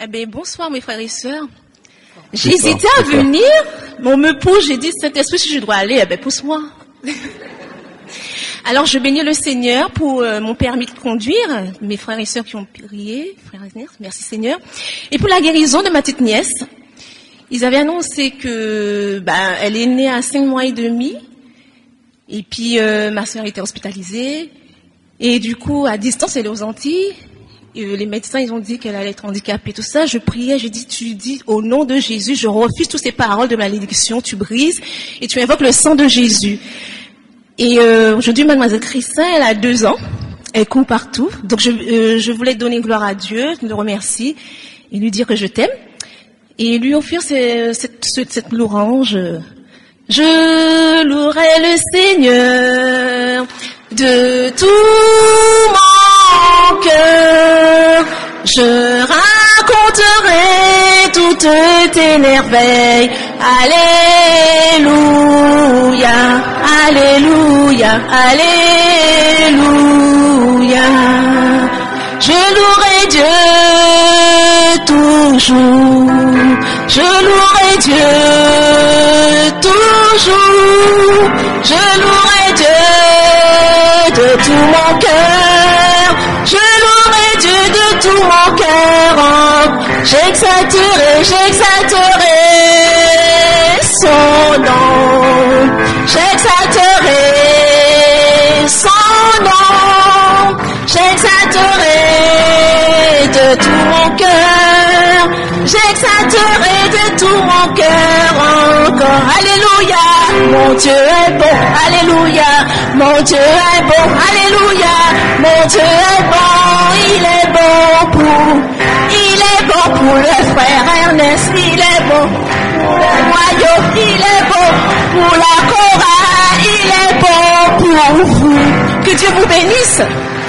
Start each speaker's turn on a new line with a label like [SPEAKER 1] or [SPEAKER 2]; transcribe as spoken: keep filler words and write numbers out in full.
[SPEAKER 1] Eh bien, bonsoir mes frères et sœurs. J'ai hésité à venir, mais on me pousse, j'ai dit, Saint-Esprit, si je dois aller, eh bien, pousse-moi. Alors, je bénis le Seigneur pour euh, mon permis de conduire, mes frères et sœurs qui ont prié, frères et sœurs, merci Seigneur. Et pour la guérison de ma petite nièce, ils avaient annoncé que, ben, elle est née à cinq mois et demi, et puis euh, ma sœur était hospitalisée, et du coup, à distance, elle est aux Antilles. Et les médecins, ils ont dit qu'elle allait être handicapée, tout ça. Je priais, j'ai dit, tu dis, au nom de Jésus, je refuse toutes ces paroles de malédiction, tu brises, et tu invoques le sang de Jésus. Et euh, aujourd'hui, mademoiselle Christin, elle a deux ans, elle court partout. Donc, je, euh, je voulais donner gloire à Dieu, le remercier, et lui dire que je t'aime, et lui offrir cette, cette, cette louange. Je louerai le Seigneur de tout mon cœur, je raconterai toutes tes merveilles. Alléluia, alléluia, alléluia. Je louerai Dieu toujours, je louerai Dieu toujours, je louerai Dieu de tout mon cœur, je louerai Dieu de tout mon cœur, j'exalterai, j'exalterai son nom, j'exalterai son nom, j'exalterai de tout mon cœur, j'exalterai de tout mon cœur encore, alléluia, mon Dieu est bon, alléluia, mon Dieu est bon, alléluia, mon Dieu est bon, il est bon pour, il est bon pour le frère Ernest, il est bon pour le noyau, il est bon pour la chorale, il est bon pour vous, que Dieu vous bénisse.